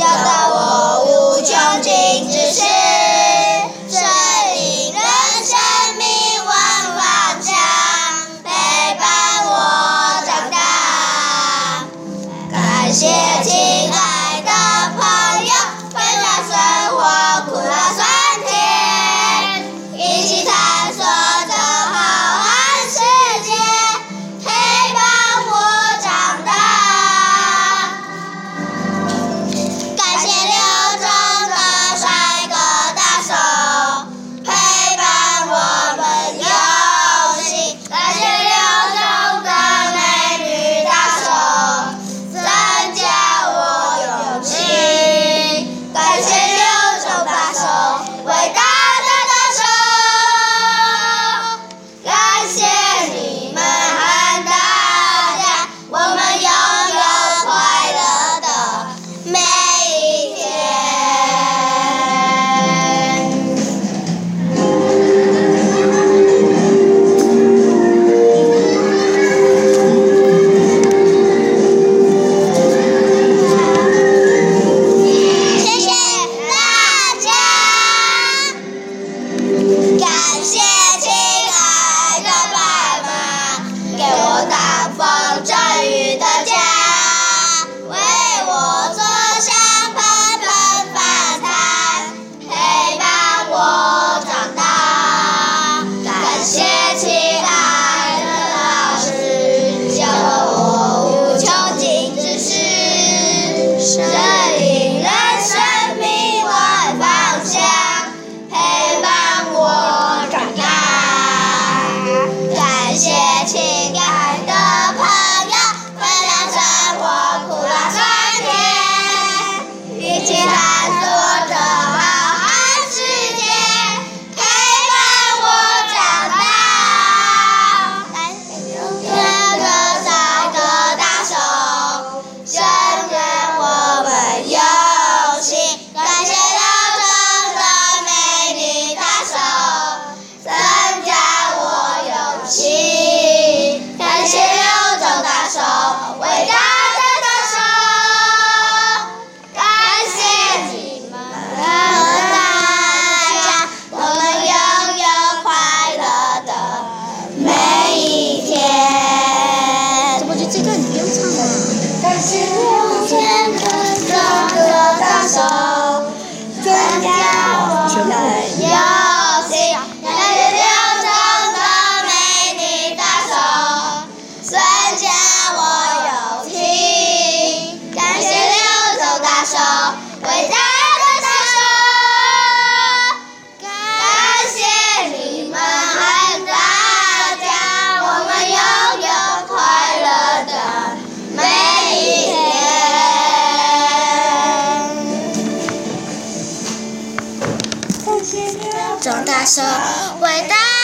得我无穷尽之事，神引人生命万方向，陪伴我长大。感谢亲爱的朋友，分享生活苦辣酸甜，一起探索这浩瀚世界，陪伴我长大。感谢六中的帅哥大手，陪伴我们游行。感谢六中的美女大手，增加我勇气。感谢六中大手，伟大的大手。感谢你们和大家，我们拥有快乐的每一天。谢谢大家，感谢亲爱的爸妈，给我挡风遮雨的家，为我做香喷喷饭菜，陪伴我长大。感谢亲爱的老师，教了我无穷尽之事，神引人生命万方向，陪伴我长大。感谢亲爱的朋友，分享生活苦辣酸甜，一起探索这浩瀚世界，陪伴我长大。感谢六个帅哥大手，声援我们游行。感谢六中的美女大手，增加我勇气。感谢六中大手，伟大的大手。感谢你们和大家，我们拥有快乐的每一天。 怎么就这段你不用唱了？ 感谢六天的这个大手，增加我的友情。感谢六中的美女大手，增加我友情。感谢六中大手，伟大的大手。感谢你们和大家，我们拥有快乐的每一天。感谢六中大手，伟大。